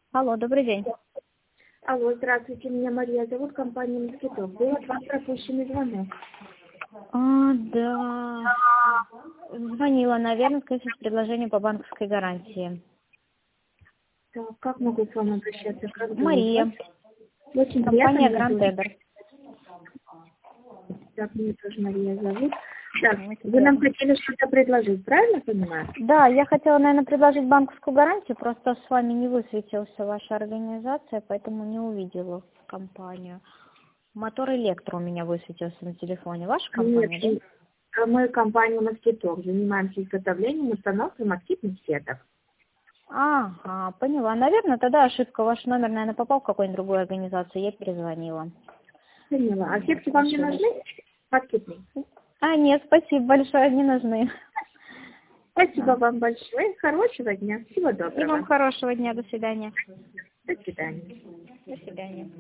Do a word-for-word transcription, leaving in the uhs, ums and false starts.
Алло, добрый день. Алло, здравствуйте, меня Мария зовут, компания «Москитов». Был от вас пропущенный звонок. А, да. Звонила, наверное, скажите, предложение по банковской гарантии. Так, как могу к вам обращаться? Как зовут Мария. вас? Очень Компания приятно, меня Гранд тоже. Эбер. Так, меня тоже Мария зовут. Так, Ну, вы нам теперь. хотели что-то предложить, правильно понимаю? Да, я хотела, наверное, предложить банковскую гарантию, просто с вами не высветился ваша организация, поэтому не увидела компанию. Мотор Электро у меня высветился на телефоне. Ваша Нет, компания, да? а мы компания «Москитов», занимаемся изготовлением и установкой москитных сеток. Ага, поняла. Наверное, тогда ошибка. Ваш номер, наверное, попал в какую-нибудь другую организацию. Я перезвонила. Поняла. А сетки вам не Ошиблась. нужны? Москитные. А, нет, спасибо большое, не нужны. Спасибо А. вам большое. Хорошего дня. Всего И вам доброго. хорошего дня. До свидания. До свидания. До свидания.